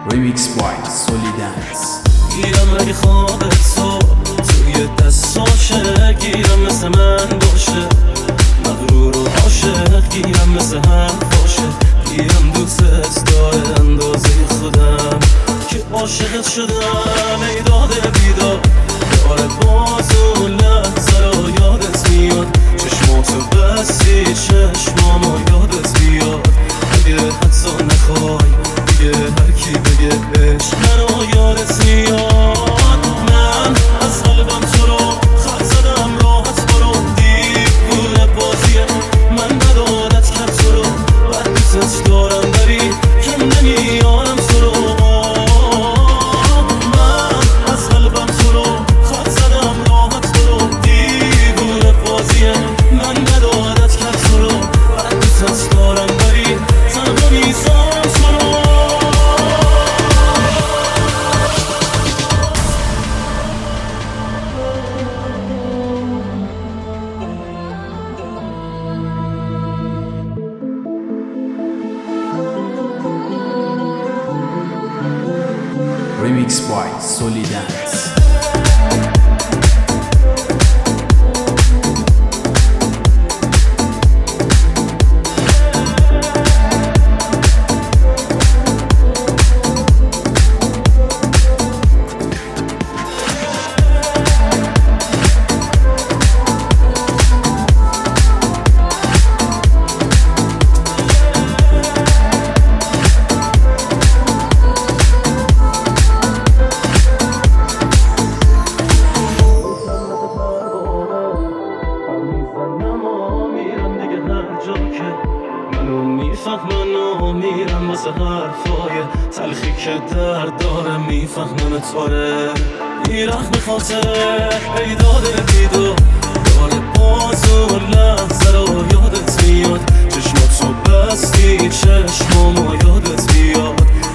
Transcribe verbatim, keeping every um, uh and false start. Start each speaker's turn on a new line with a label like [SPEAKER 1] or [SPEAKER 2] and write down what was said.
[SPEAKER 1] Remix by Solidance.
[SPEAKER 2] گیرم اگه خوابت تو توی دستاشه، گیرم مثل من باشه، مغرور و عاشق، گیرم مثل هم باشه، گیرم دوستت داره اندازه خودم که عاشقت شدم. ای داده بیدار داره باز اون لحظه رو یادت میاد، چشماتو بستی چشمامو یادت بیاد. اگه حتی نخوای دیگه هر کی بگه عشق منو یادت میاد. من از قلبم تو رو خط زدم، راحت برو، دیوونه بازیه من ندادت کرد تو رو، بعد دوست دارم ولی کم نمیارم تو رو. من از قلبم تو رو خط زدم، راحت برو، دیوونه بازیه من ندادت کرد تو رو، بعد دوست دارم ولی تنها میذارم تو رو.
[SPEAKER 1] Remix by Solidance.
[SPEAKER 2] منو میفهمن و میرم واسه حرفای تلخی که درد داره، میفهمن تاره میرخ به خاطره. ای داده بیدو داره باز اون لحظه رو یادت میاد، چشماتو بستی چشمامو یادت بیاد.